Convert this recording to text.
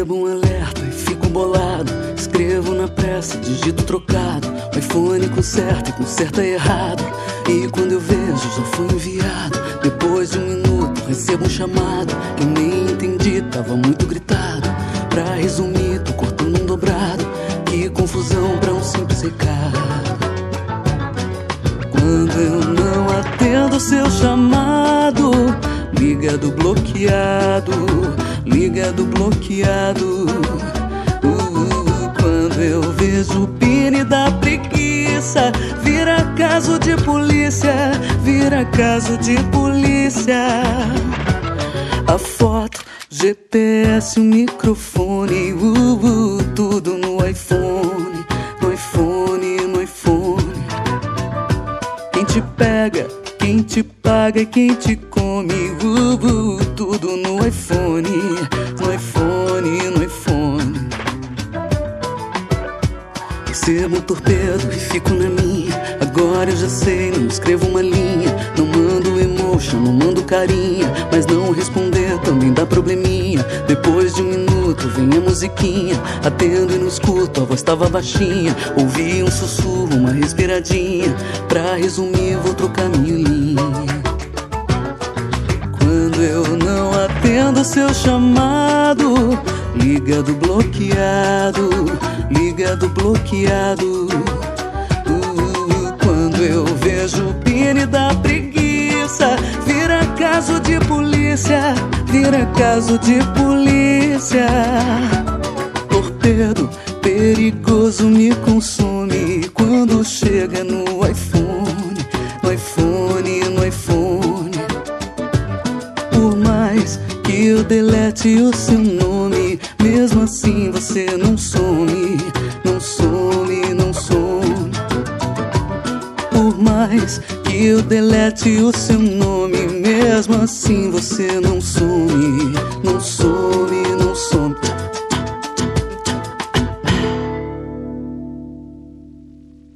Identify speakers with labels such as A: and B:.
A: Recebo um alerta e fico bolado. Escrevo na pressa, digito trocado. O iPhone conserta e conserta errado. E quando eu vejo já foi enviado. Depois de um minuto recebo um chamado que eu nem entendi, tava muito gritado. Pra resumir, tô cortando um dobrado. Que confusão pra um simples recado. Quando eu não atendo seu chamado, ligado bloqueado, ligado bloqueado. Quando eu vejo o pine da preguiça, vira caso de polícia, vira caso de polícia. A foto, GPS, o microfone, tudo no iPhone, no iPhone, no iPhone. Quem te pega, quem te paga e quem te come, tudo no iPhone, no iPhone, no iPhone. Recebo um torpedo e fico na minha. Agora eu já sei, não escrevo uma linha. Não mando emotion, não mando carinha. Mas não responder também dá probleminha. Depois de um minuto vem a musiquinha. Atendo e não escuto, a voz tava baixinha. Ouvi um sussurro, uma respiradinha. Pra resumir vou trocar minha linha. Quando eu não atendo seu chamado, ligado bloqueado, ligado bloqueado. Quando eu vejo o pine da preguiça, vira caso de polícia, vira caso de polícia. Torpedo perigoso me consome quando chega no iPhone, no iPhone, no iPhone. Por mais que eu delete o seu nome, mesmo assim você não some, não some, não some. Por mais que eu delete o seu nome, mesmo assim você não some, não some.